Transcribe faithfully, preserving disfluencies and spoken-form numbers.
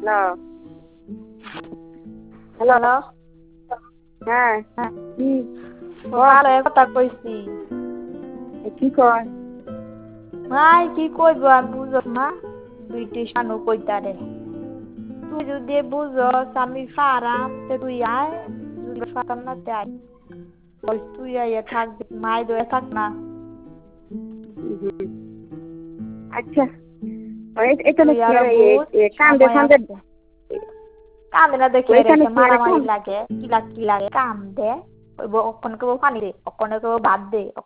hello hello hello হ্যাঁ হ্যাঁ কি ভালো কথা কইছি কি কয় ভাই কি কইব আর বুঝস না দুইটি শানু কইতারে তুই যদি বুঝস আমি ফারাম তে তুই আয় যদি ফারাম না তে আয় বল তুই আইয়া থাক মাই দয়ে থাক না আচ্ছা এটা তুই কি আরো বুঝ কান্দে সময় ফান্দে আছে কান্দে না দেখে ওইখানে রেখে কি মারামারি লাগে কিলা কি লাগে কান্দে ওই অক্ষণকে পানি দে অক্ষণকে ভাত দে